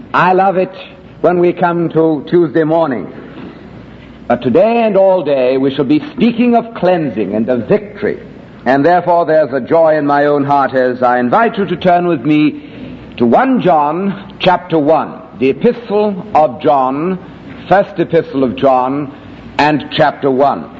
I love it when we come to Tuesday morning. But today and all day we shall be speaking of cleansing and of victory. And therefore there's a joy in my own heart as I invite you to turn with me to 1 John chapter 1, the epistle of John, first epistle of John, and chapter 1.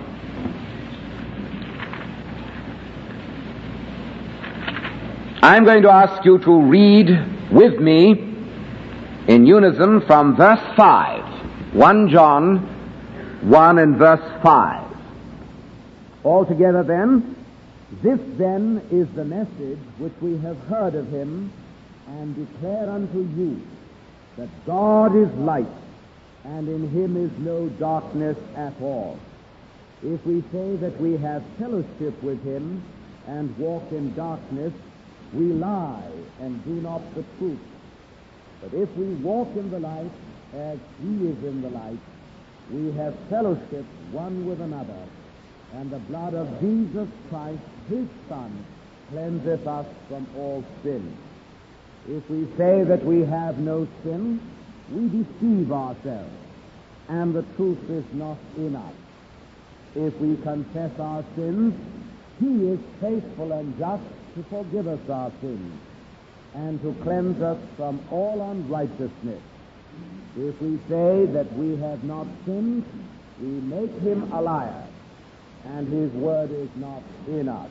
I'm going to ask you to read with me in unison from verse 5. 1 John 1 and verse 5. Altogether then, this then is the message which we have heard of him and declare unto you, that God is light, and in him is no darkness at all. If we say that we have fellowship with him and walk in darkness, we lie and do not the truth. But if we walk in the light as he is in the light, we have fellowship one with another, and the blood of Jesus Christ, his Son, cleanseth us from all sin. If we say that we have no sin, we deceive ourselves, and the truth is not in us. If we confess our sins, he is faithful and just to forgive us our sins, and to cleanse us from all unrighteousness. If we say that we have not sinned, we make him a liar, and his word is not in us.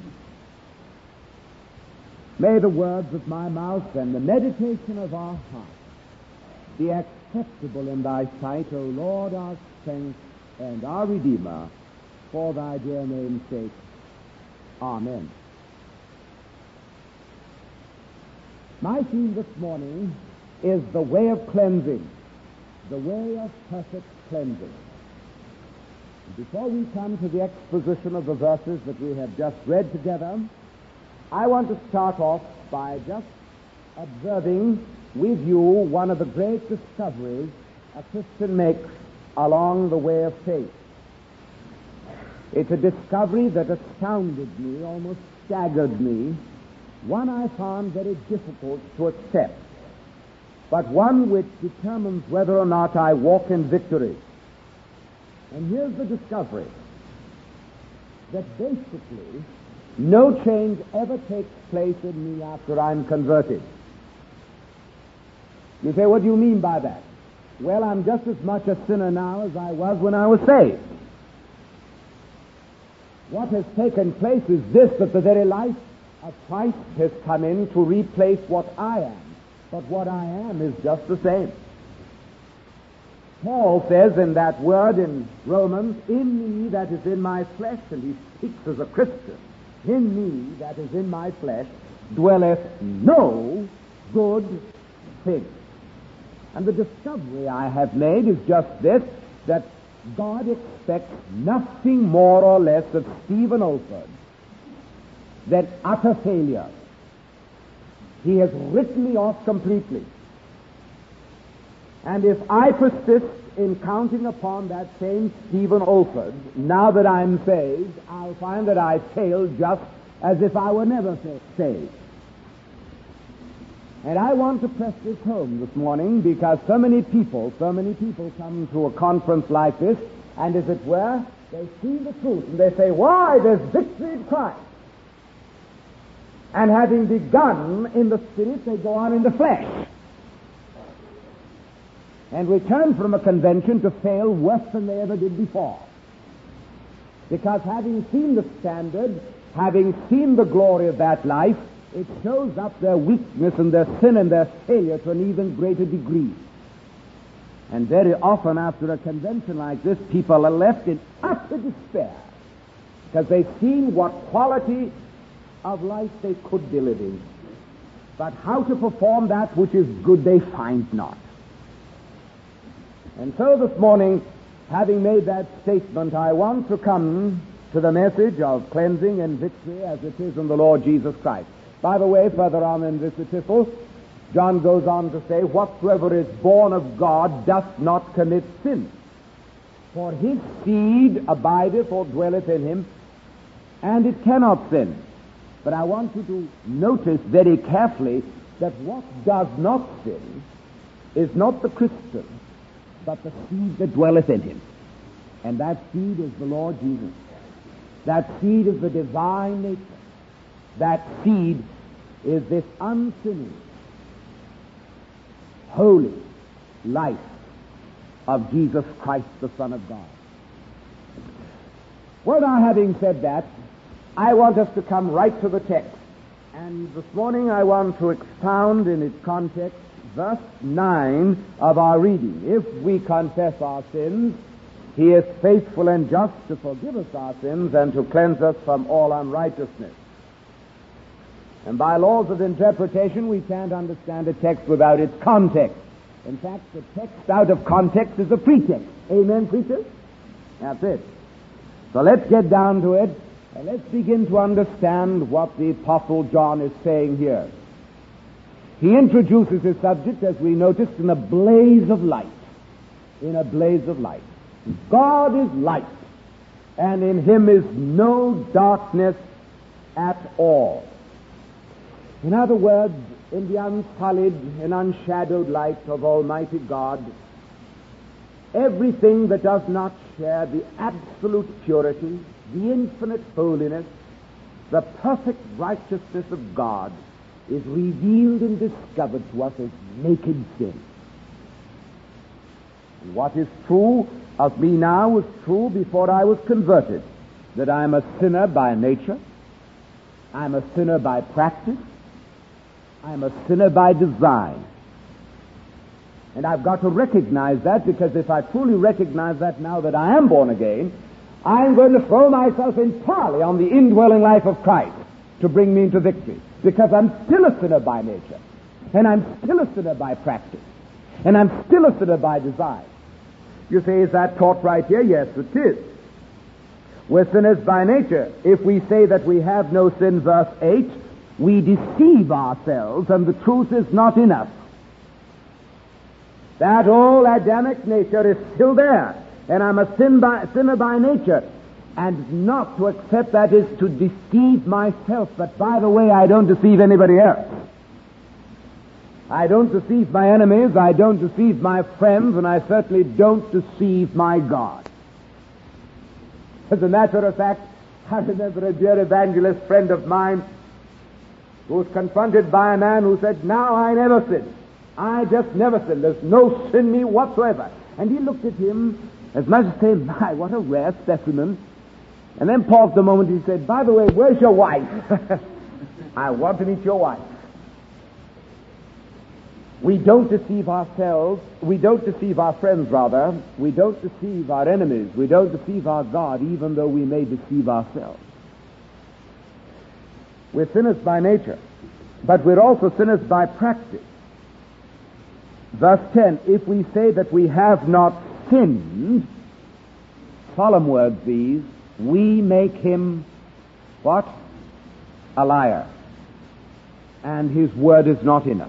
May the words of my mouth and the meditation of our hearts be acceptable in thy sight, O Lord, our strength and our Redeemer, for thy dear name's sake. Amen. My theme this morning is the way of cleansing, the way of perfect cleansing. Before we come to the exposition of the verses that we have just read together, I want to start off by just observing with you one of the great discoveries a Christian makes along the way of faith. It's a discovery that astounded me, almost staggered me, one I found very difficult to accept, but one which determines whether or not I walk in victory. And here's the discovery, that basically no change ever takes place in me after I'm converted. You say, what do you mean by that? Well, I'm just as much a sinner now as I was when I was saved. What has taken place is this, that the very life of Christ has come in to replace what I am. But what I am is just the same. Paul says in that word in Romans, in me that is in my flesh, and he speaks as a Christian, in me that is in my flesh dwelleth no good thing. And the discovery I have made is just this, that God expects nothing more or less of Stephen Olford than utter failure. He has written me off completely. And if I persist in counting upon that same Stephen Olford, now that I'm saved, I'll find that I failed just as if I were never saved. And I want to press this home this morning because so many people come to a conference like this, and as it were, they see the truth and they say, why, there's victory in Christ. And having begun in the spirit, they go on in the flesh. And return from a convention to fail worse than they ever did before. Because having seen the standard, having seen the glory of that life, it shows up their weakness and their sin and their failure to an even greater degree. And very often after a convention like this, people are left in utter despair because they've seen what quality of life they could be living. But how to perform that which is good they find not. And so this morning, having made that statement, I want to come to the message of cleansing and victory as it is in the Lord Jesus Christ. By the way, further on in this epistle, John goes on to say, whatsoever is born of God doth not commit sin. For his seed abideth or dwelleth in him, and it cannot sin. But I want you to notice very carefully that what does not sin is not the Christian, but the seed that dwelleth in him. And that seed is the Lord Jesus. That seed is the divine nature. That seed is this unsinning, holy life of Jesus Christ, the Son of God. Well, now, having said that, I want us to come right to the text. And this morning I want to expound in its context verse 9 of our reading. If we confess our sins, he is faithful and just to forgive us our sins and to cleanse us from all unrighteousness. And by laws of interpretation, we can't understand a text without its context. In fact, the text out of context is a pretext. Amen, preachers? That's it. So let's get down to it, and let's begin to understand what the Apostle John is saying here. He introduces his subject, as we noticed, in a blaze of light. In a blaze of light. God is light, and in him is no darkness at all. In other words, in the unsullied and unshadowed light of Almighty God, everything that does not share the absolute purity, the infinite holiness, the perfect righteousness of God is revealed and discovered to us as naked sin. And what is true of me now was true before I was converted, that I am a sinner by nature, I am a sinner by practice, I am a sinner by design. And I've got to recognize that, because if I truly recognize that now that I am born again, I'm going to throw myself entirely on the indwelling life of Christ to bring me into victory. Because I'm still a sinner by nature, and I'm still a sinner by practice, and I'm still a sinner by design. You say, is that taught right here? Yes, it is. We're sinners by nature. If we say that we have no sin, verse 8, we deceive ourselves, and the truth is not in us. That old Adamic nature is still there, and I'm a sinner by nature. And not to accept that is to deceive myself. But by the way, I don't deceive anybody else. I don't deceive my enemies, I don't deceive my friends, and I certainly don't deceive my God. As a matter of fact, I remember a dear evangelist friend of mine who was confronted by a man who said, "Now I never sin. I just never sin. There's no sin in me whatsoever." And he looked at him as much as saying, "My, what a rare specimen." And then paused a moment and he said, "By the way, where's your wife?" "I want to meet your wife." We don't deceive ourselves. We don't deceive our friends, rather. We don't deceive our enemies. We don't deceive our God, even though we may deceive ourselves. We're sinners by nature, but we're also sinners by practice. Verse 10, if we say that we have not sinned, solemn words these, we make him, what? A liar. And his word is not in us.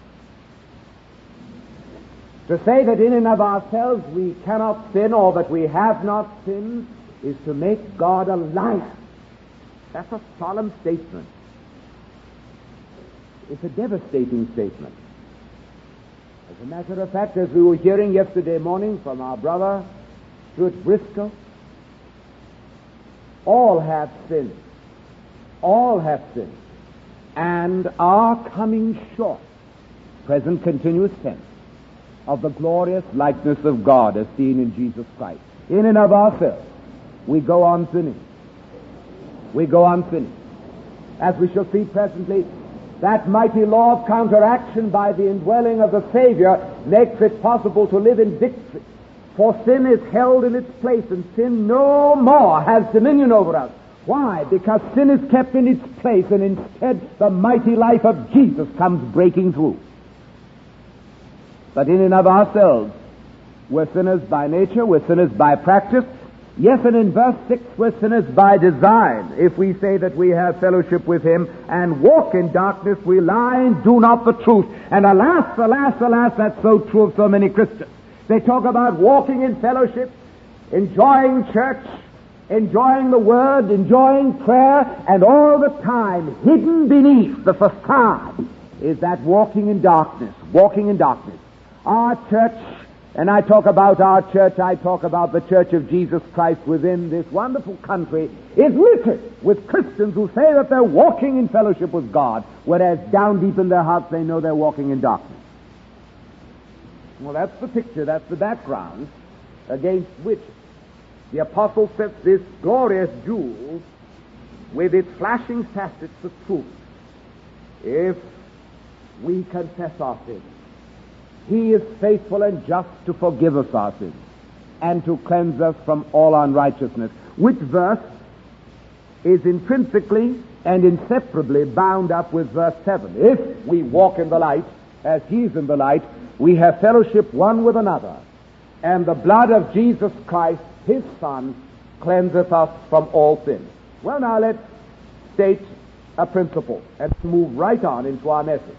To say that in and of ourselves we cannot sin, or that we have not sinned, is to make God a liar. That's a solemn statement. It's a devastating statement. As a matter of fact, as we were hearing yesterday morning from our brother Stuart Briscoe, all have sinned. All have sinned. And are coming short, present continuous tense, of the glorious likeness of God as seen in Jesus Christ. In and of ourselves, we go on sinning. We go on sinning. As we shall see presently, that mighty law of counteraction by the indwelling of the Savior makes it possible to live in victory. For sin is held in its place, and sin no more has dominion over us. Why? Because sin is kept in its place, and instead the mighty life of Jesus comes breaking through. But in and of ourselves, we're sinners by nature, we're sinners by practice. Yes, and in verse 6, we're sinners by design. If we say that we have fellowship with him and walk in darkness, we lie and do not the truth. And alas, alas, alas, that's so true of so many Christians. They talk about walking in fellowship, enjoying church, enjoying the word, enjoying prayer, and all the time, hidden beneath the facade, is that walking in darkness, walking in darkness. Our church, and I talk about our church, I talk about the Church of Jesus Christ within this wonderful country, is littered with Christians who say that they're walking in fellowship with God, whereas down deep in their hearts they know they're walking in darkness. Well, that's the picture, that's the background against which the apostle sets this glorious jewel with its flashing facets of truth. If we confess our sins, He is faithful and just to forgive us our sins and to cleanse us from all unrighteousness. Which verse is intrinsically and inseparably bound up with verse 7. If we walk in the light, as He is in the light, we have fellowship one with another, and the blood of Jesus Christ, His Son, cleanseth us from all sin. Well, now let's state a principle and move right on into our message.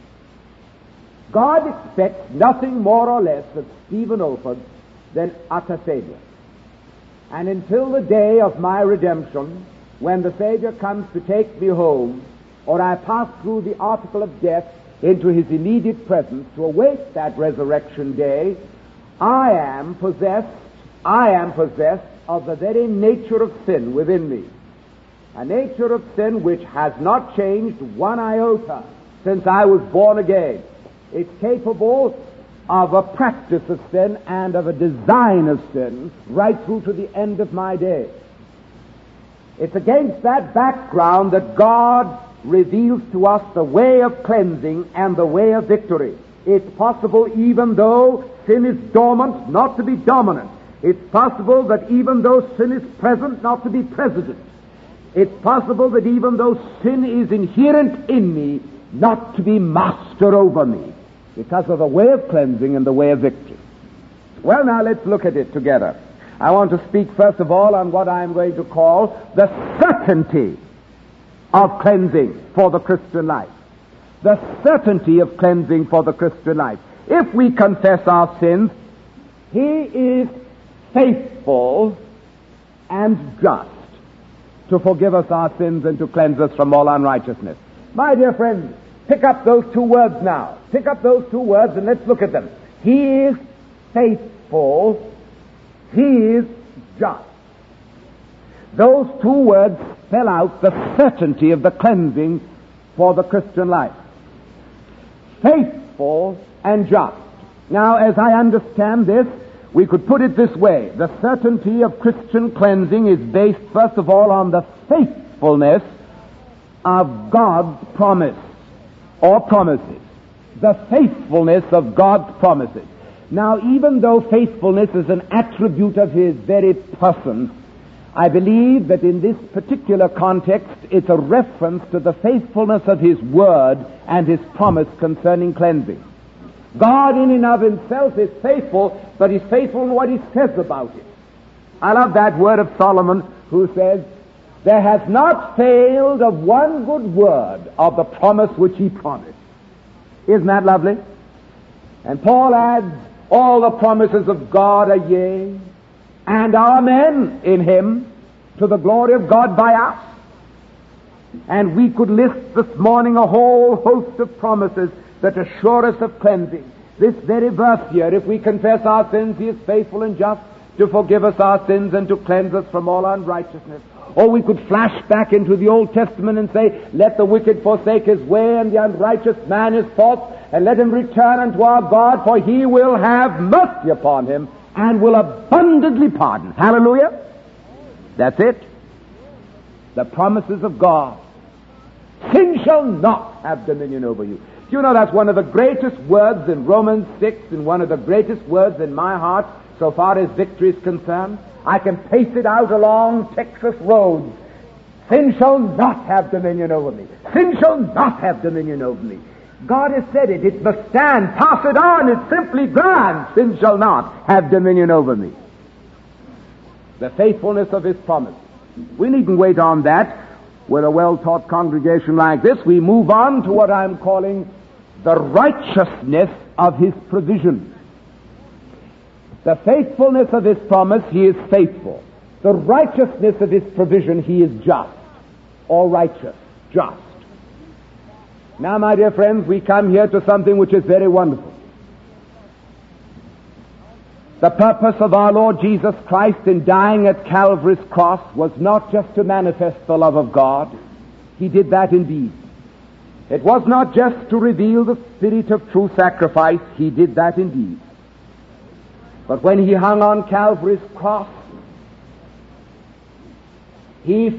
God expects nothing more or less of Stephen Olford than utter failure. And until the day of my redemption, when the Savior comes to take me home, or I pass through the article of death into His immediate presence to await that resurrection day, I am possessed of the very nature of sin within me. A nature of sin which has not changed one iota since I was born again. It's capable of a practice of sin and of a design of sin right through to the end of my day. It's against that background that God reveals to us the way of cleansing and the way of victory. It's possible, even though sin is dormant, not to be dominant. It's possible that even though sin is present, not to be president. It's possible that even though sin is inherent in me, not to be master over me, because of the way of cleansing and the way of victory. Well, now let's look at it together. I want to speak first of all on what I'm going to call the certainty of cleansing for the Christian life. The certainty of cleansing for the Christian life. If we confess our sins, He is faithful and just to forgive us our sins and to cleanse us from all unrighteousness. My dear friends, pick up those two words now. Pick up those two words and let's look at them. He is faithful. He is just. Those two words spell out the certainty of the cleansing for the Christian life. Faithful and just. Now, as I understand this, we could put it this way. The certainty of Christian cleansing is based, first of all, on the faithfulness of God's promise or promises. The faithfulness of God's promises. Now, even though faithfulness is an attribute of His very person, I believe that in this particular context, it's a reference to the faithfulness of His word and His promise concerning cleansing. God in and of Himself is faithful, but He's faithful in what He says about it. I love that word of Solomon, who says, "There has not failed of one good word of the promise which He promised." Isn't that lovely? And Paul adds, "All the promises of God are yea and amen in Him, to the glory of God by us." And we could list this morning a whole host of promises that assure us of cleansing. This very verse here, if we confess our sins, He is faithful and just to forgive us our sins and to cleanse us from all unrighteousness. Or we could flash back into the Old Testament and say, "Let the wicked forsake his way and the unrighteous man his thoughts, and let him return unto our God, for He will have mercy upon him and will abundantly pardon." Hallelujah! That's it. The promises of God. Sin shall not have dominion over you. Do you know that's one of the greatest words in Romans 6 and one of the greatest words in my heart so far as victory is concerned? I can pace it out along Texas roads. Sin shall not have dominion over me. Sin shall not have dominion over me. God has said it. It must stand. Pass it on. It's simply grand. Sin shall not have dominion over me. The faithfulness of His promise. We needn't wait on that. With a well-taught congregation like this, we move on to what I'm calling the righteousness of His provision. The faithfulness of His promise, He is faithful. The righteousness of His provision, He is just. Or righteous. Just. Now, my dear friends, we come here to something which is very wonderful. The purpose of our Lord Jesus Christ in dying at Calvary's cross was not just to manifest the love of God. He did that indeed. It was not just to reveal the spirit of true sacrifice. He did that indeed. But when he hung on Calvary's cross, he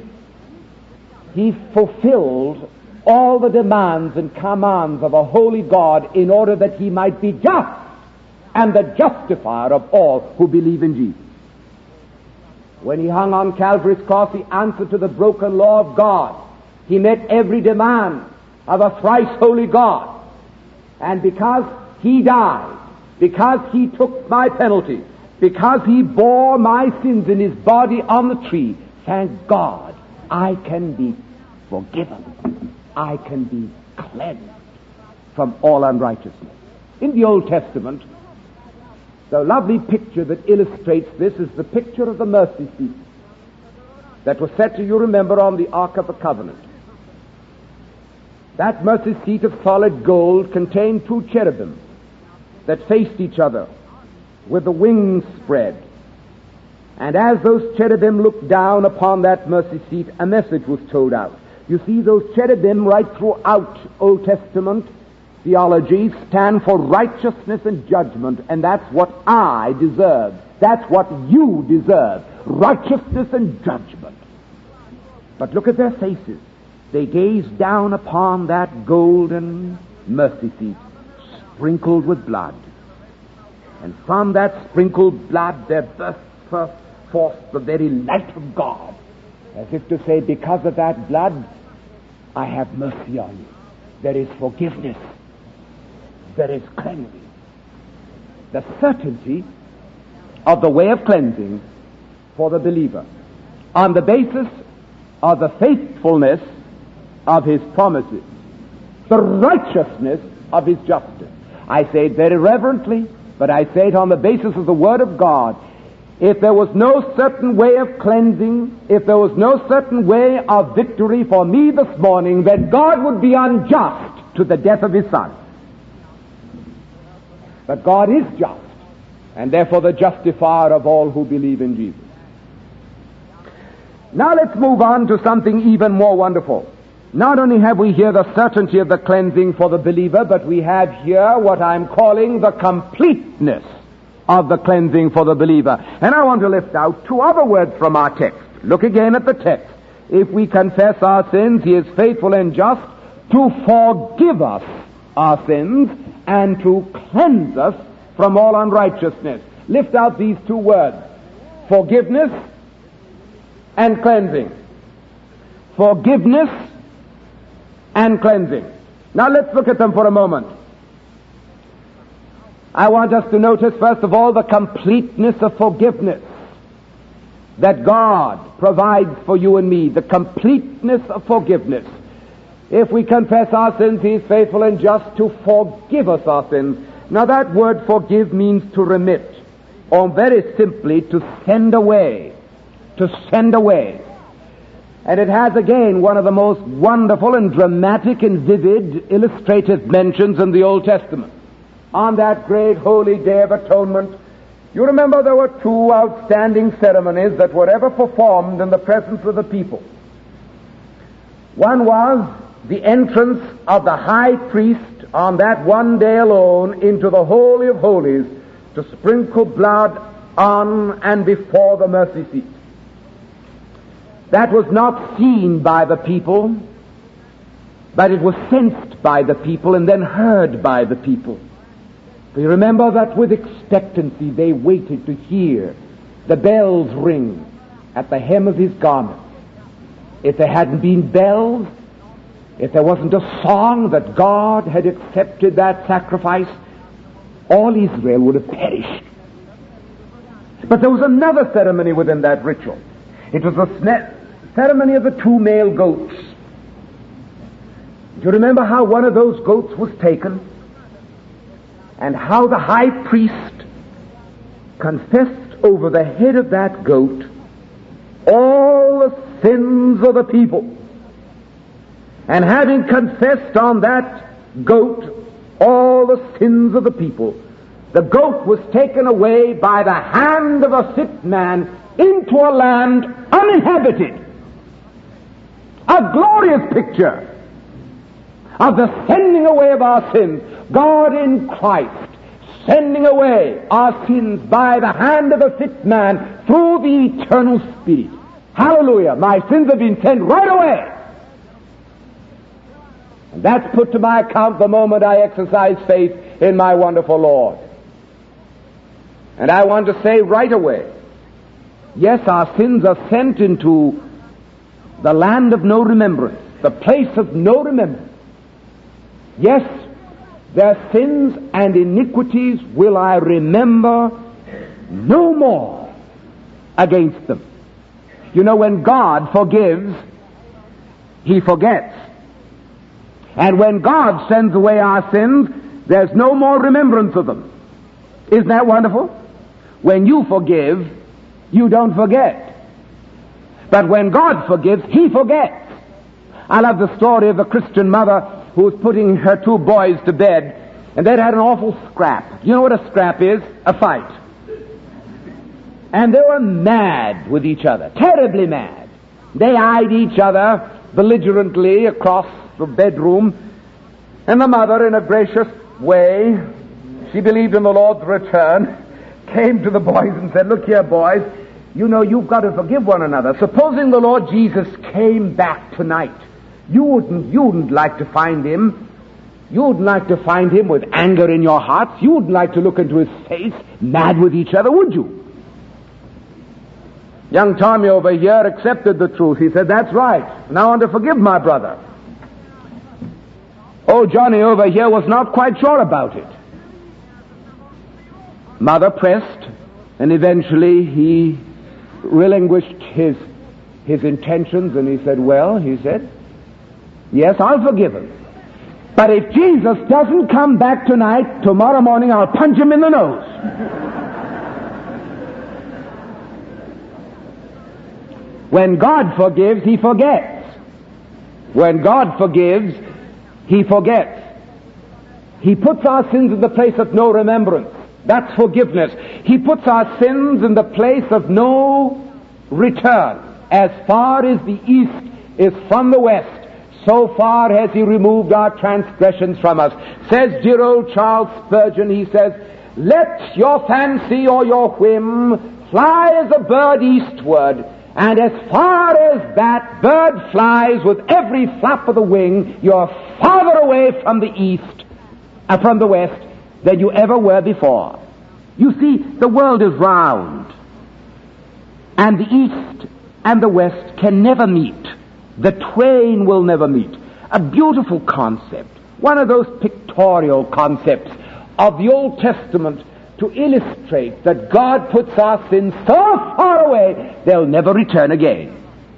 fulfilled all the demands and commands of a holy God in order that he might be just and the justifier of all who believe in Jesus. When he hung on Calvary's cross, he answered to the broken law of God. He met every demand of a thrice holy God. And because he died, because he took my penalty, because he bore my sins in his body on the tree, thank God, I can be forgiven. I can be cleansed from all unrighteousness. In the Old Testament, the lovely picture that illustrates this is the picture of the mercy seat that was set, you remember, on the Ark of the Covenant. That mercy seat of solid gold contained two cherubim that faced each other with the wings spread. And as those cherubim looked down upon that mercy seat, a message was told out. You see, those cherubim right throughout Old Testament theology stand for righteousness and judgment, and that's what I deserve. That's what you deserve. Righteousness and judgment. But look at their faces. They gazed down upon that golden mercy seat, sprinkled with blood. And from that sprinkled blood there burst forth the very light of God, as if to say, because of that blood, I have mercy on you. There is forgiveness. There is cleansing. The certainty of the way of cleansing for the believer on the basis of the faithfulness of his promises, the righteousness of his justice. I say it very reverently, but I say it on the basis of the Word of God. If there was no certain way of cleansing, if there was no certain way of victory for me this morning, then God would be unjust to the death of his Son. But God is just, and therefore the justifier of all who believe in Jesus. Now let's move on to something even more wonderful. Not only have we here the certainty of the cleansing for the believer, but we have here what I'm calling the completeness of the cleansing for the believer. And I want to lift out two other words from our text. Look again at the text. If we confess our sins, he is faithful and just to forgive us our sins and to cleanse us from all unrighteousness. Lift out these two words: forgiveness and cleansing. Forgiveness and cleansing. Now let's look at them for a moment. I want us to notice, first of all, the completeness of forgiveness that God provides for you and me. The completeness of forgiveness. If we confess our sins, he is faithful and just to forgive us our sins. Now that word forgive means to remit, or very simply to send away. To send away. And it has again one of the most wonderful and dramatic and vivid illustrative mentions in the Old Testament. On that great holy day of atonement, you remember there were two outstanding ceremonies that were ever performed in the presence of the people. One was the entrance of the high priest on that one day alone into the Holy of Holies to sprinkle blood on and before the mercy seat. That was not seen by the people, but it was sensed by the people and then heard by the people. You remember that with expectancy they waited to hear the bells ring at the hem of his garment. If there hadn't been bells, if there wasn't a song that God had accepted that sacrifice, all Israel would have perished. But there was another ceremony within that ritual. It was the ceremony of the two male goats. Do you remember how one of those goats was taken? And how the high priest confessed over the head of that goat all the sins of the people. And having confessed on that goat all the sins of the people, the goat was taken away by the hand of a fit man into a land uninhabited. A glorious picture of the sending away of our sins. God in Christ sending away our sins by the hand of a fit man through the eternal Spirit. Hallelujah. My sins have been sent right away. And that's put to my account the moment I exercise faith in my wonderful Lord. And I want to say right away, yes, our sins are sent into the land of no remembrance, the place of no remembrance. Yes, their sins and iniquities will I remember no more against them. You know, when God forgives, He forgets. And when God sends away our sins, there's no more remembrance of them. Isn't that wonderful? When you forgive, you don't forget. But when God forgives, He forgets. I love the story of a Christian mother who was putting her two boys to bed, and they'd had an awful scrap. You know what a scrap is? A fight. And they were mad with each other, terribly mad. They eyed each other belligerently across the bedroom, and the mother, in a gracious way, she believed in the Lord's return, came to the boys and said, "Look here, boys, you know you've got to forgive one another. Supposing the Lord Jesus came back tonight, you wouldn't like to find Him. You wouldn't like to find Him with anger in your hearts. You wouldn't like to look into His face, mad with each other, would you?" Young Tommy over here accepted the truth. He said, "That's right. Now I want to forgive my brother." Old Johnny over here was not quite sure about it. Mother pressed, and eventually he relinquished his intentions, and he said, "Well," he said, "yes, I'll forgive him. But if Jesus doesn't come back tonight, tomorrow morning I'll punch him in the nose." When God forgives, He forgets. When God forgives, He forgets. He puts our sins in the place of no remembrance. That's forgiveness. He puts our sins in the place of no return. As far as the east is from the west, so far has He removed our transgressions from us. Says dear old Charles Spurgeon, he says, "Let your fancy or your whim fly as a bird eastward, and as far as that bird flies with every flap of the wing, you're farther away from the east, from the west, than you ever were before." You see, the world is round, and the east and the west can never meet. The twain will never meet. A beautiful concept, one of those pictorial concepts of the Old Testament to illustrate that God puts our sins so far away they'll never return again.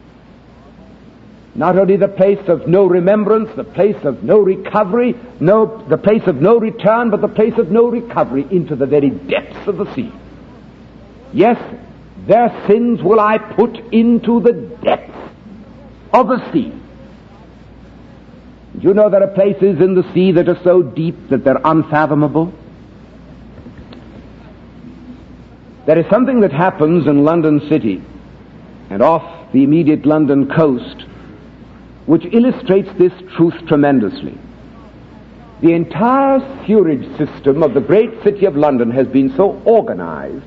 Not only the place of no remembrance, the place of no recovery, the place of no return, but the place of no recovery into the very depths of the sea. Yes, their sins will I put into the depths of the sea. Do you know there are places in the sea that are so deep that they're unfathomable? There is something that happens in London City and off the immediate London coast which illustrates this truth tremendously. The entire sewerage system of the great city of London has been so organized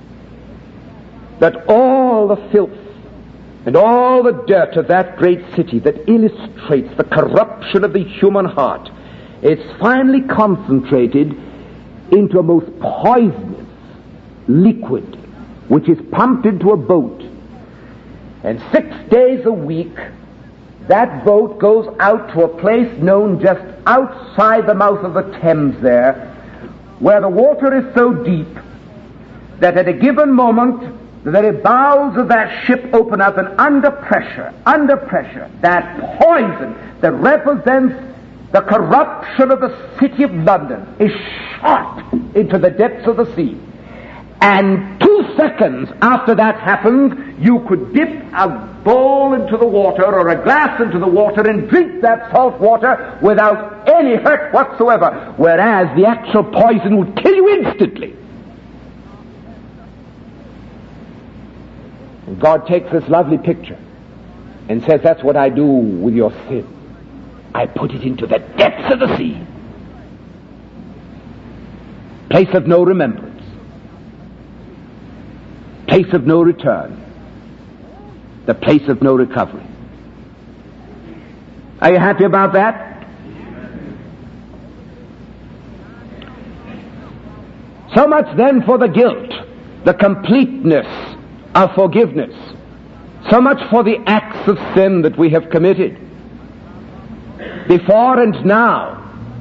that all the filth and all the dirt of that great city that illustrates the corruption of the human heart is finally concentrated into a most poisonous liquid which is pumped into a boat, and 6 days a week that boat goes out to a place known just outside the mouth of the Thames there, where the water is so deep that at a given moment the very bowels of that ship open up, and under pressure, that poison that represents the corruption of the city of London is shot into the depths of the sea. And 2 seconds after that happens, you could dip a bowl into the water or a glass into the water and drink that salt water without any hurt whatsoever, whereas the actual poison would kill you instantly. And God takes this lovely picture and says, that's what I do with your sin. I put it into the depths of the sea. Place of no remembrance. Place of no return. The place of no recovery. Are you happy about that? So much then for the guilt, the completeness of forgiveness. So much for the acts of sin that we have committed, before and now.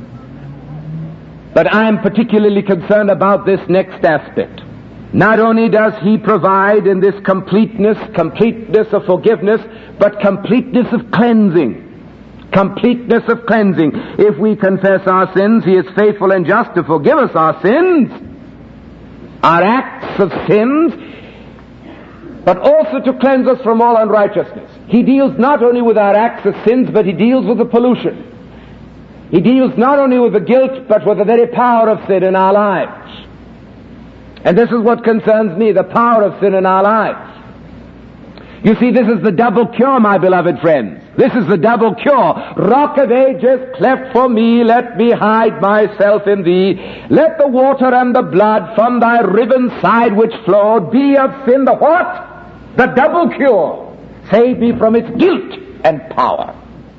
But I am particularly concerned about this next aspect. Not only does he provide in this completeness of forgiveness, but completeness of cleansing. Completeness of cleansing. If we confess our sins, he is faithful and just to forgive us our sins, our acts of sins, but also to cleanse us from all unrighteousness. He deals not only with our acts of sins, but he deals with the pollution. He deals not only with the guilt, but with the very power of sin in our lives. And this is what concerns me, the power of sin in our lives. You see, this is the double cure, my beloved friends. This is the double cure. Rock of ages, cleft for me, let me hide myself in thee. Let the water and the blood from thy riven side which flowed be of sin the what? The double cure. Save me from its guilt and power.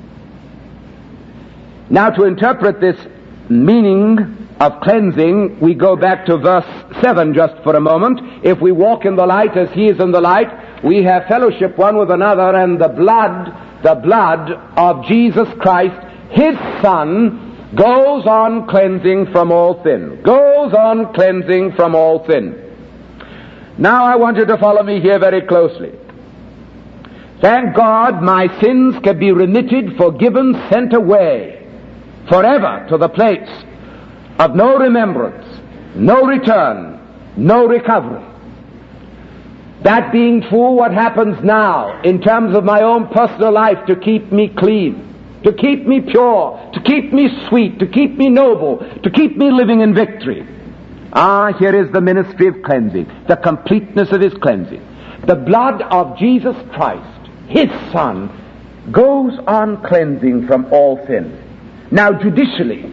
Now, to interpret this meaning of cleansing, we go back to verse 7 just for a moment. If we walk in the light as he is in the light, we have fellowship one with another, and the blood of Jesus Christ, his Son, goes on cleansing from all sin. Goes on cleansing from all sin. Now I want you to follow me here very closely. Thank God my sins can be remitted, forgiven, sent away forever to the place of no remembrance, no return, no recovery. That being true, what happens now in terms of my own personal life to keep me clean, to keep me pure, to keep me sweet, to keep me noble, to keep me living in victory? Here is the ministry of cleansing, the completeness of his cleansing. The blood of Jesus Christ, his Son, goes on cleansing from all sin. Now judicially,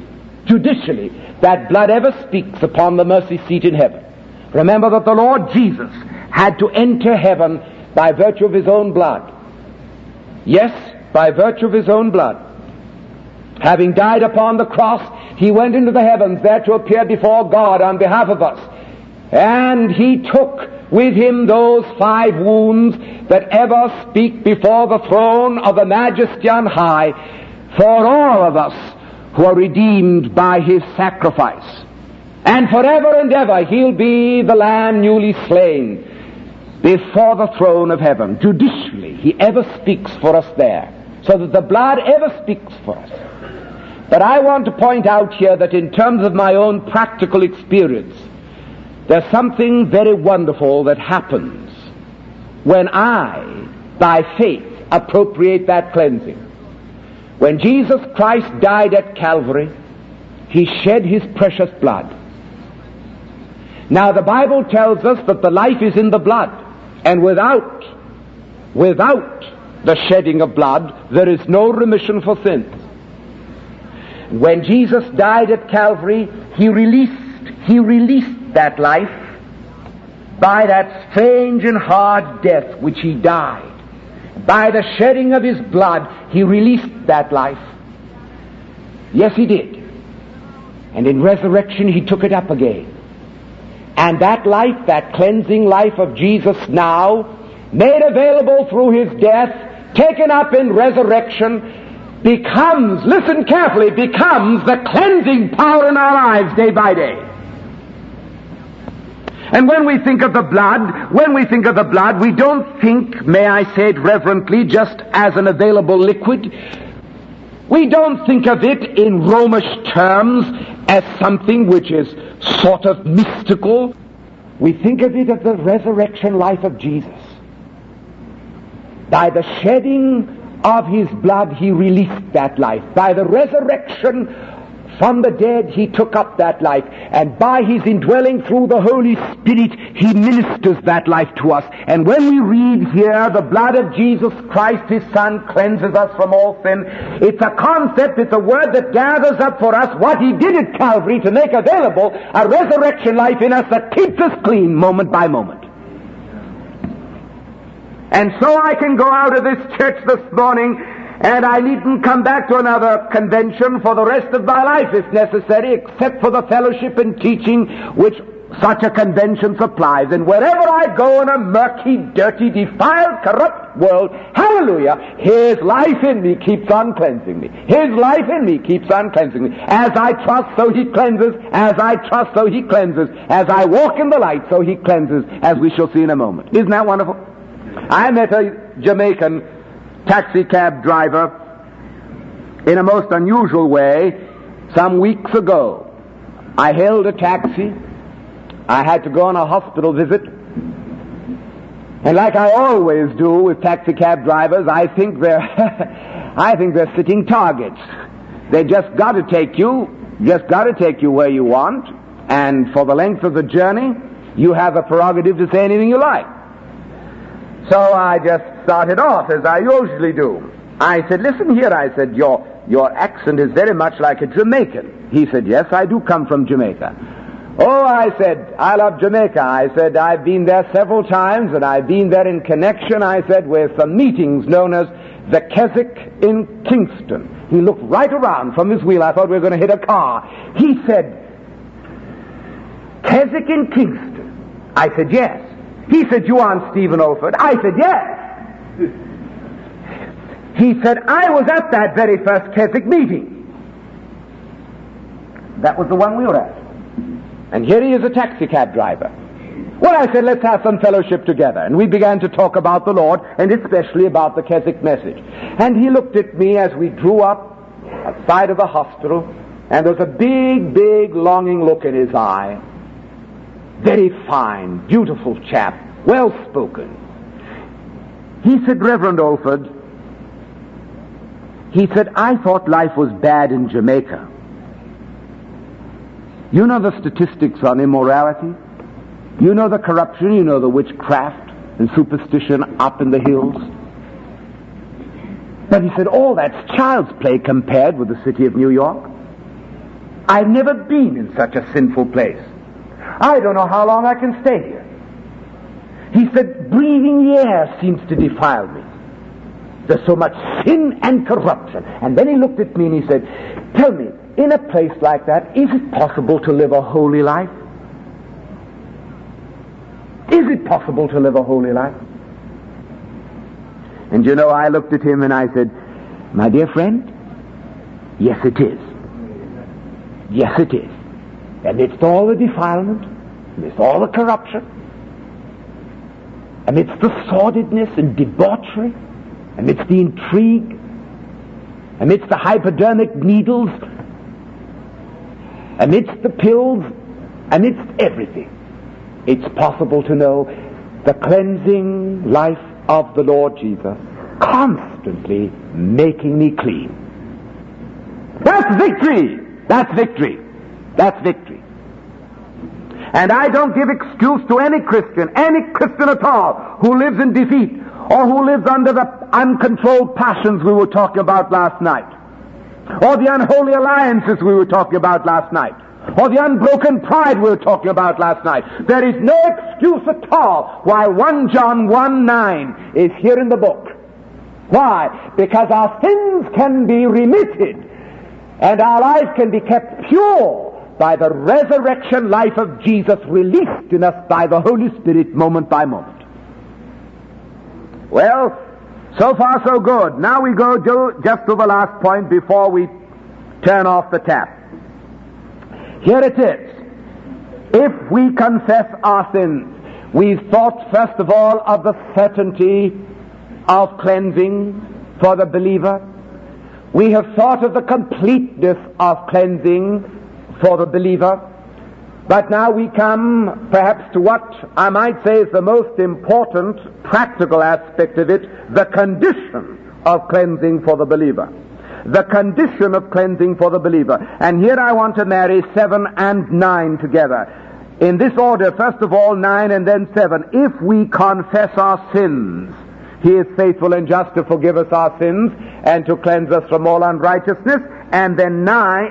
that blood ever speaks upon the mercy seat in heaven. Remember that the Lord Jesus had to enter heaven by virtue of his own blood. Yes, by virtue of his own blood. Having died upon the cross, he went into the heavens there to appear before God on behalf of us. And he took with him those 5 wounds that ever speak before the throne of the Majesty on high for all of us who are redeemed by his sacrifice. And forever and ever he'll be the Lamb newly slain before the throne of heaven. Judicially, he ever speaks for us there, so that the blood ever speaks for us. But I want to point out here that in terms of my own practical experience, there's something very wonderful that happens when I, by faith, appropriate that cleansing. When Jesus Christ died at Calvary, he shed his precious blood. Now the Bible tells us that the life is in the blood, and without the shedding of blood, there is no remission for sins. When Jesus died at Calvary, he released that life by that strange and hard death which he died. By the shedding of his blood, he released that life. Yes, he did. And in resurrection, he took it up again. And that life, that cleansing life of Jesus now, made available through his death, taken up in resurrection, becomes, listen carefully, becomes the cleansing power in our lives day by day. And when we think of the blood, we don't think, may I say it reverently, just as an available liquid. We don't think of it in Romish terms as something which is sort of mystical. We think of it as the resurrection life of Jesus. By the shedding of his blood, he released that life. By the resurrection From the dead, he took up that life, and by his indwelling through the Holy Spirit, he ministers that life to us. And when we read here, the blood of Jesus Christ, his Son, cleanses us from all sin, it's a concept, it's a word that gathers up for us what he did at Calvary to make available a resurrection life in us that keeps us clean moment by moment. And so I can go out of this church this morning, and I needn't come back to another convention for the rest of my life if necessary, except for the fellowship and teaching which such a convention supplies. And wherever I go in a murky, dirty, defiled, corrupt world, hallelujah, his life in me keeps on cleansing me. His life in me keeps on cleansing me. As I trust, so he cleanses. As I trust, so he cleanses. As I walk in the light, so he cleanses, as we shall see in a moment. Isn't that wonderful? I met a Jamaican taxi cab driver in a most unusual way some weeks ago. I hailed a taxi. I had to go on a hospital visit. And like I always do with taxi cab drivers, I think they're sitting targets. They just got to take you where you want, and for the length of the journey, you have a prerogative to say anything you like. So I just started off, as I usually do. I said, listen here, I said, your accent is very much like a Jamaican. He said, yes, I do come from Jamaica. Oh, I said, I love Jamaica. I said, I've been there several times, and I've been there in connection, I said, with some meetings known as the Keswick in Kingston. He looked right around from his wheel. I thought we were going to hit a car. He said, Keswick in Kingston. I said, yes. He said, you aren't Stephen Olford. I said, yes. He said, I was at that very first Keswick meeting. That was the one we were at. And here he is, a taxi cab driver. Well, I said, let's have some fellowship together. And we began to talk about the Lord, and especially about the Keswick message. And he looked at me as we drew up outside of the hospital, and there was a big, big longing look in his eye. Very fine, beautiful chap, well-spoken. He said, Reverend Olford, he said, I thought life was bad in Jamaica. You know the statistics on immorality? You know the corruption, you know the witchcraft and superstition up in the hills? But he said, all that's child's play compared with the city of New York. I've never been in such a sinful place. I don't know how long I can stay here. He said, breathing the air seems to defile me. There's so much sin and corruption. And then he looked at me and he said, tell me, in a place like that, is it possible to live a holy life? Is it possible to live a holy life? And you know, I looked at him and I said, my dear friend, yes it is. Yes it is. Amidst all the defilement, amidst all the corruption, amidst the sordidness and debauchery, amidst the intrigue, amidst the hypodermic needles, amidst the pills, amidst everything, it's possible to know the cleansing life of the Lord Jesus, constantly making me clean. That's victory! That's victory! That's victory. And I don't give excuse to any Christian at all, who lives in defeat, or who lives under the uncontrolled passions we were talking about last night, or the unholy alliances we were talking about last night, or the unbroken pride we were talking about last night. There is no excuse at all why 1 John 1:9 is here in the book. Why? Because our sins can be remitted, and our life can be kept pure by the resurrection life of Jesus released in us by the Holy Spirit moment by moment. Well, so far so good. Now we go just to the last point before we turn off the tap. Here it is. If we confess our sins, we've thought first of all of the certainty of cleansing for the believer. We have thought of the completeness of cleansing for the believer. But now we come perhaps to what I might say is the most important practical aspect of it, the condition of cleansing for the believer. the condition of cleansing for the believer. And here I want to marry 7 and 9 together. In this order, first of all 9 and then 7. If we confess our sins, He is faithful and just to forgive us our sins and to cleanse us from all unrighteousness. And then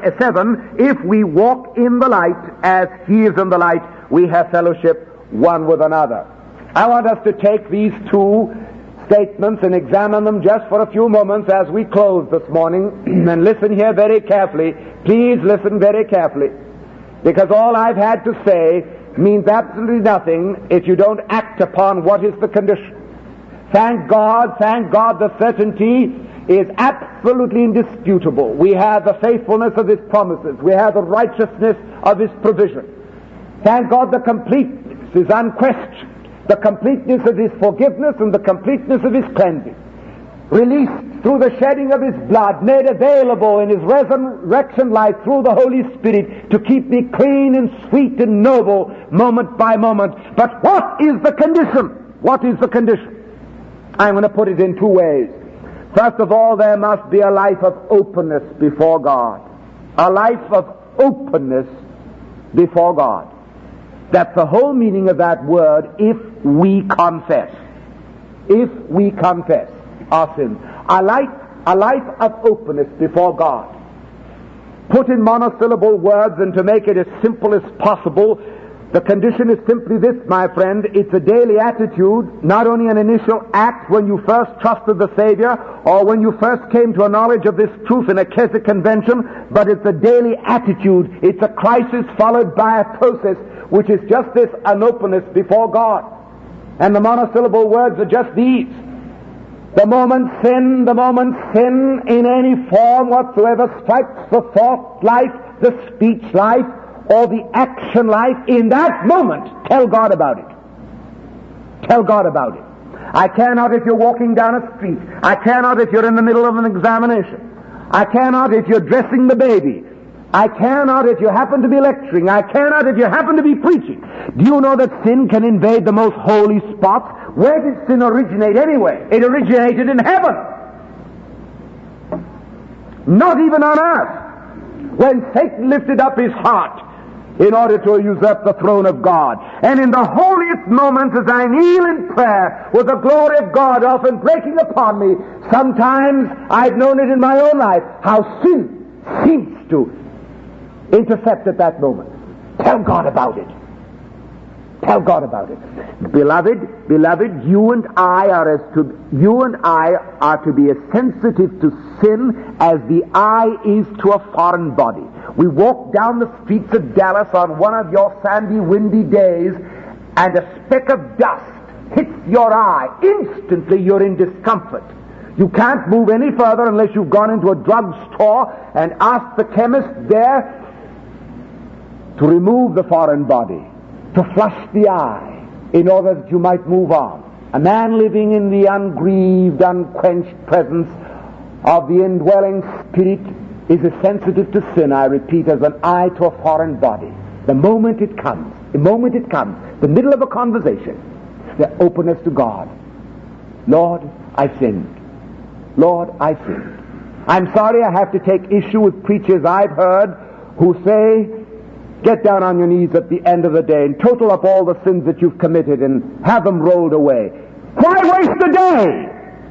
7, if we walk in the light as He is in the light, we have fellowship one with another. I want us to take these two statements and examine them just for a few moments as we close this morning. And listen here very carefully. Please listen very carefully. Because all I've had to say means absolutely nothing if you don't act upon what is the condition. Thank God, the certainty is absolutely indisputable. We have the faithfulness of His promises. We have the righteousness of His provision. Thank God, the completeness is unquestioned. The completeness of His forgiveness and the completeness of His cleansing. Released through the shedding of His blood, made available in His resurrection life through the Holy Spirit to keep me clean and sweet and noble moment by moment. But what is the condition? What is the condition? I'm going to put it in two ways. First of all, there must be a life of openness before God. A life of openness before God. That's the whole meaning of that word, if we confess. If we confess our sins. A life of openness before God. Put in monosyllable words, and to make it as simple as possible, the condition is simply this, my friend. It's a daily attitude, not only an initial act when you first trusted the Savior or when you first came to a knowledge of this truth in a Keswick convention, but it's a daily attitude. It's a crisis followed by a process, which is just this, an openness before God. And the monosyllable words are just these. The moment sin in any form whatsoever strikes the thought life, the speech life, or the action life, in that moment, tell God about it. Tell God about it. I cannot if you're walking down a street. I cannot if you're in the middle of an examination. I cannot if you're dressing the baby. I cannot if you happen to be lecturing. I cannot if you happen to be preaching. Do you know that sin can invade the most holy spots? Where did sin originate anyway? It originated in heaven. Not even on earth. When Satan lifted up his heart in order to usurp the throne of God. And in the holiest moments as I kneel in prayer with the glory of God often breaking upon me, sometimes I've known it in my own life, how sin seems to intercept at that moment. Tell God about it. Tell God about it. Beloved, you and I are to be as sensitive to sin as the eye is to a foreign body. We walk down the streets of Dallas on one of your sandy, windy days, and a speck of dust hits your eye. Instantly you're in discomfort. You can't move any further unless you've gone into a drugstore and asked the chemist there to remove the foreign body, to flush the eye, in order that you might move on. A man living in the ungrieved, unquenched presence of the indwelling Spirit is as sensitive to sin, I repeat, as an eye to a foreign body. The moment it comes, the middle of a conversation, the openness to God. Lord, I sinned. Lord, I sinned. I'm sorry I have to take issue with preachers I've heard who say, get down on your knees at the end of the day and total up all the sins that you've committed and have them rolled away. Why waste the day?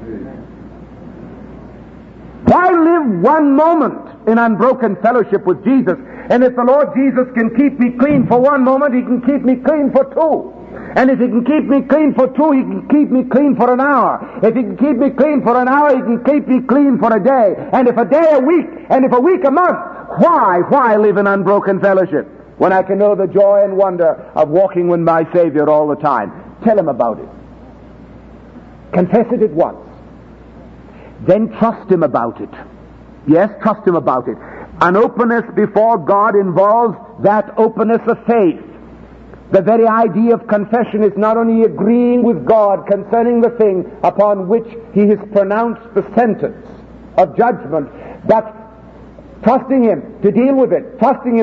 Why live one moment in unbroken fellowship with Jesus? And if the Lord Jesus can keep me clean for one moment, He can keep me clean for two. And if He can keep me clean for two, He can keep me clean for an hour. If He can keep me clean for an hour, He can keep me clean for a day. And if a day a week, and if a week a month, why live in unbroken fellowship when I can know the joy and wonder of walking with my Savior all the time? Tell Him about it. Confess it at once. Then trust Him about it. Yes, trust Him about it. An openness before God involves that openness of faith. The very idea of confession is not only agreeing with God concerning the thing upon which He has pronounced the sentence of judgment, but trusting Him to deal with it,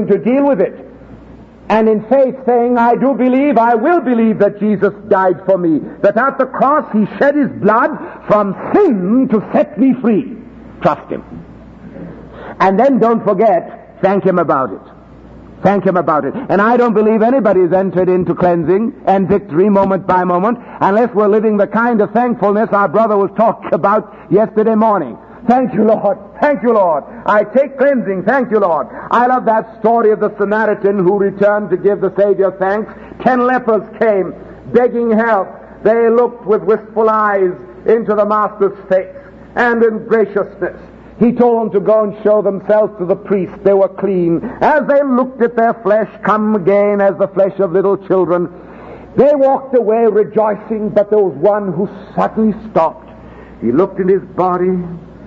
and in faith saying, I do believe, I will believe that Jesus died for me, that at the cross He shed His blood from sin to set me free. Trust Him. And then don't forget, thank Him about it. Thank Him about it. And I don't believe anybody has entered into cleansing and victory moment by moment unless we're living the kind of thankfulness our brother was talking about yesterday morning. Thank you, Lord. Thank you, Lord. I take cleansing. Thank you, Lord. I love that story of the Samaritan who returned to give the Savior thanks. 10 lepers came begging help. They looked with wistful eyes into the Master's face, and in graciousness He told them to go and show themselves to the priest. They were clean. As they looked at their flesh come again as the flesh of little children, they walked away rejoicing, but there was one who suddenly stopped. He looked at his body.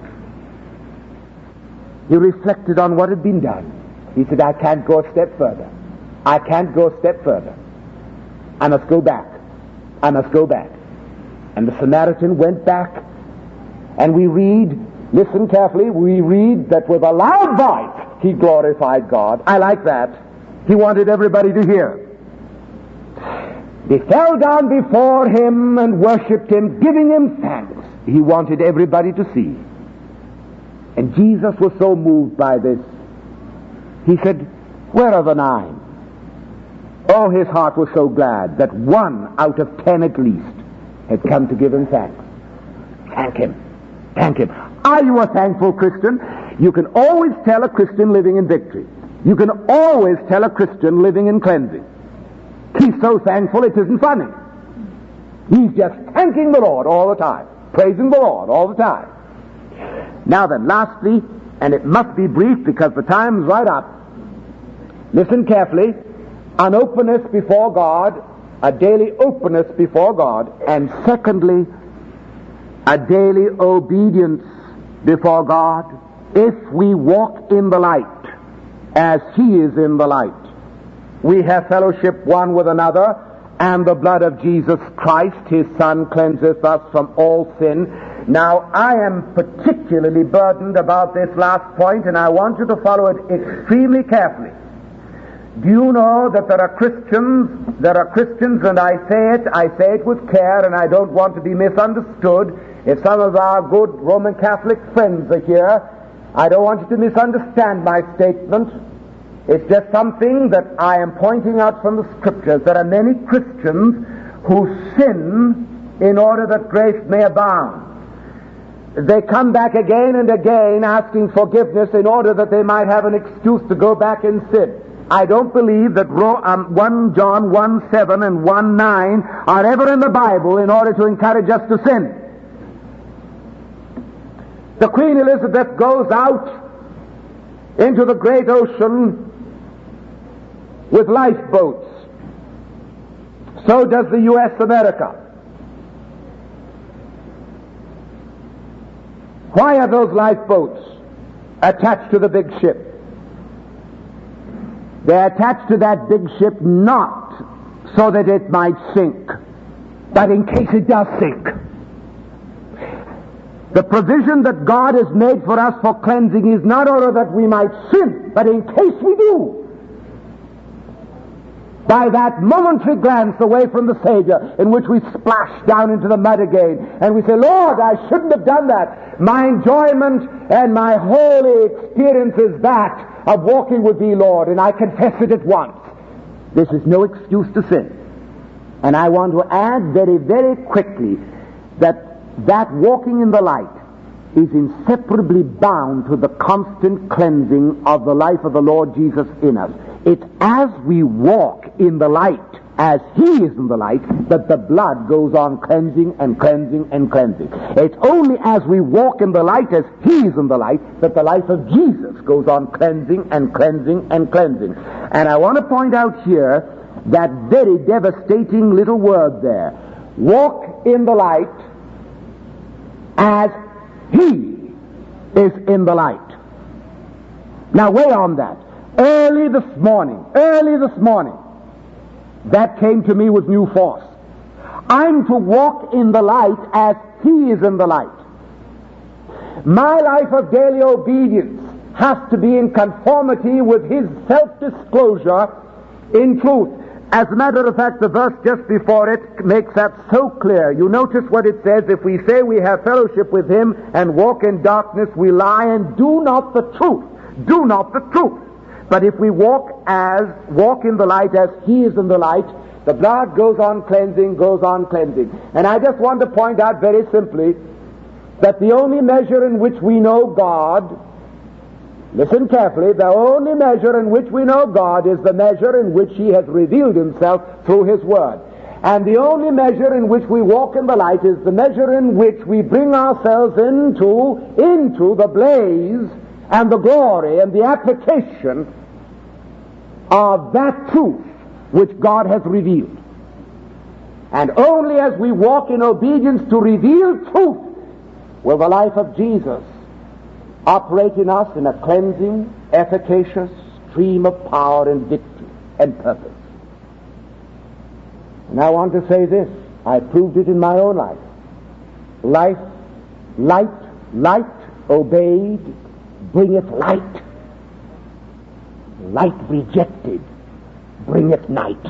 He reflected on what had been done. He said, I can't go a step further. I can't go a step further. I must go back. I must go back. And the Samaritan went back, and we read, listen carefully, we read that with a loud voice he glorified God. I like that. He wanted everybody to hear. They fell down before Him and worshipped Him, giving Him thanks. He wanted everybody to see. And Jesus was so moved by this. He said, where are the 9? Oh, His heart was so glad that 1 out of 10 at least had come to give Him thanks. Thank Him. Thank Him. Are you a thankful Christian? You can always tell a Christian living in victory. You can always tell a Christian living in cleansing. He's so thankful it isn't funny. He's just thanking the Lord all the time, praising the Lord all the time. Now then, lastly, and it must be brief because the time's right up, listen carefully, an openness before God, a daily openness before God, and secondly, a daily obedience before God if we walk in the light as He is in the light. We have fellowship one with another, and the blood of Jesus Christ, His Son, cleanseth us from all sin. Now, I am particularly burdened about this last point, and I want you to follow it extremely carefully. Do you know that there are Christians, and I say it with care, and I don't want to be misunderstood. If some of our good Roman Catholic friends are here, I don't want you to misunderstand my statement. It's just something that I am pointing out from the Scriptures. There are many Christians who sin in order that grace may abound. They come back again and again asking forgiveness in order that they might have an excuse to go back and sin. I don't believe that 1 John 1:7 and 1:9 are ever in the Bible in order to encourage us to sin. The Queen Elizabeth goes out into the great ocean with lifeboats. So does the U.S. America. Why are those lifeboats attached to the big ship? They're attached to that big ship not so that it might sink, but in case it does sink. The provision that God has made for us for cleansing is not order that we might sin, but in case we do, by that momentary glance away from the Savior in which we splash down into the mud again and we say, Lord, I shouldn't have done that. My enjoyment and my holy experience is that of walking with Thee, Lord, and I confess it at once. This is no excuse to sin. And I want to add very, very quickly that walking in the light is inseparably bound to the constant cleansing of the life of the Lord Jesus in us. It's as we walk in the light, as He is in the light, that the blood goes on cleansing and cleansing and cleansing. It's only as we walk in the light as He is in the light that the life of Jesus goes on cleansing and cleansing and cleansing. And I want to point out here that very devastating little word there. Walk in the light as He is in the light. Now weigh on that. Early this morning, that came to me with new force. I'm to walk in the light as He is in the light. My life of daily obedience has to be in conformity with His self-disclosure in truth. As a matter of fact, the verse just before it makes that so clear. You notice what it says, if we say we have fellowship with Him and walk in darkness, we lie and do not the truth. do not the truth. But if we walk in the light as he is in the light, the blood goes on cleansing, goes on cleansing. And I just want to point out very simply that the only measure in which we know God, listen carefully, the only measure in which we know God is the measure in which he has revealed himself through his word. And the only measure in which we walk in the light is the measure in which we bring ourselves into the blaze and the glory and the application of that truth which God has revealed. And only as we walk in obedience to revealed truth will the life of Jesus operate in us in a cleansing, efficacious stream of power and victory and purpose. And I want to say this, I proved it in my own life. Light obeyed bringeth light. Light rejected bringeth night.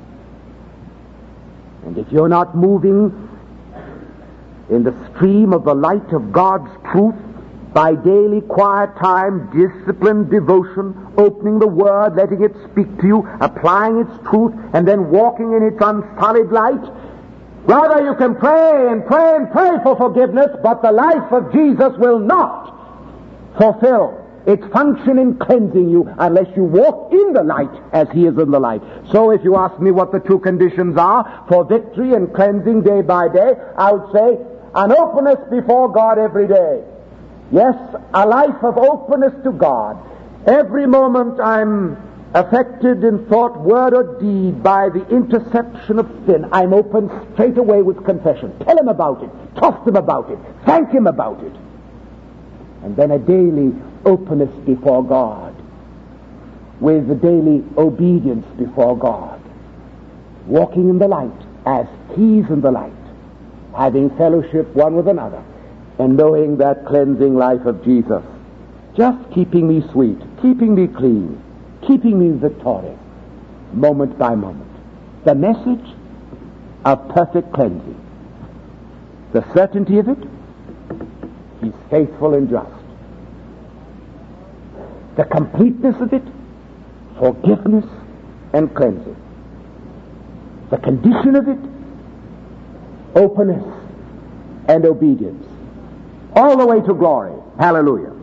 And if you're not moving in the stream of the light of God's truth by daily quiet time, discipline, devotion, opening the Word, letting it speak to you, applying its truth, and then walking in its unsullied light, rather you can pray and pray and pray for forgiveness, but the life of Jesus will not fulfill its function in cleansing you unless you walk in the light as he is in the light. So if you ask me what the two conditions are for victory and cleansing day by day, I would say an openness before God every day. Yes, a life of openness to God. Every moment I'm affected in thought, word, or deed by the interception of sin, I'm open straight away with confession. Tell him about it. Talk to him about it. Thank him about it. And then a daily openness before God, with the daily obedience before God, walking in the light as he's in the light, having fellowship one with another, and knowing that cleansing life of Jesus, just keeping me sweet, keeping me clean, keeping me victorious, moment by moment. The message of perfect cleansing. The certainty of it, he's faithful and just. The completeness of it, forgiveness and cleansing. The condition of it, openness and obedience. All the way to glory. Hallelujah.